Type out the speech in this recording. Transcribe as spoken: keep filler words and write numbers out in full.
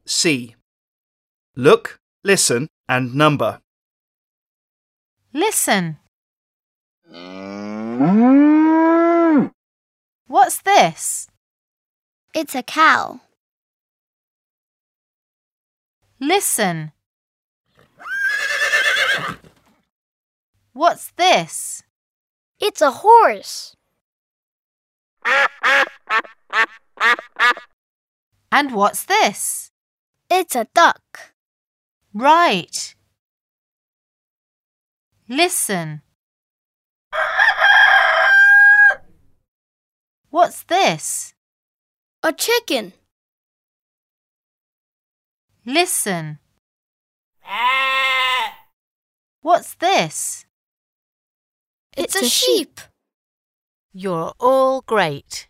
C. Look, listen and number. Listen. What's this? It's a cow. Listen. What's this? It's a horse. And what's this? It's a duck. Right. Listen. What's this? A chicken. Listen. What's this? It's a sheep. You're all great.